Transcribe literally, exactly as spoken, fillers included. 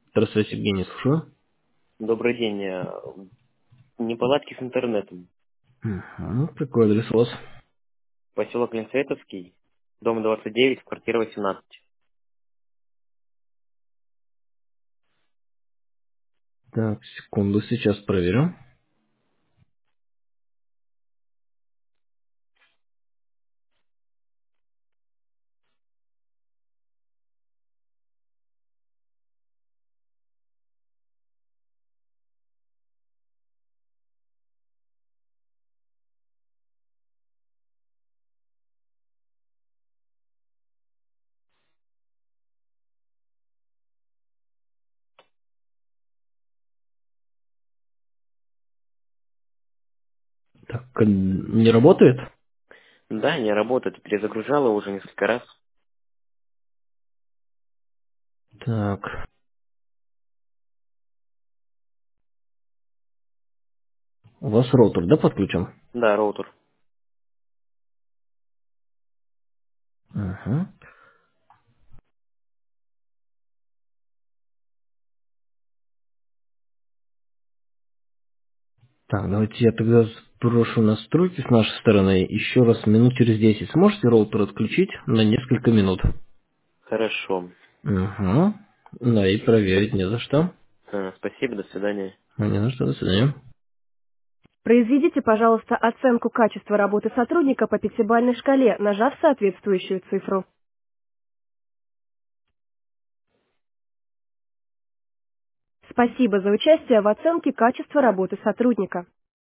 Здравствуйте, Евгений, слушаю. Добрый день. э, Неполадки с интернетом. Угу. Какой адрес у вас? Поселок Ленсоветовский, дом двадцать девять, квартира восемнадцать. Так, секунду, сейчас проверю. Так, э, не работает? Да, не работает. Перезагружала уже несколько раз. Так, у вас роутер, да, подключен? Да, роутер. Угу. Так, давайте я тогда сброшу настройки с нашей стороны. Еще раз минут через десять. Сможете роутер отключить на несколько минут? Хорошо. Угу. Да, и проверить не за что. Э, Спасибо, до свидания. А не за что, до свидания. Произведите, пожалуйста, оценку качества работы сотрудника по пятибалльной шкале, нажав соответствующую цифру. Спасибо за участие в оценке качества работы сотрудника.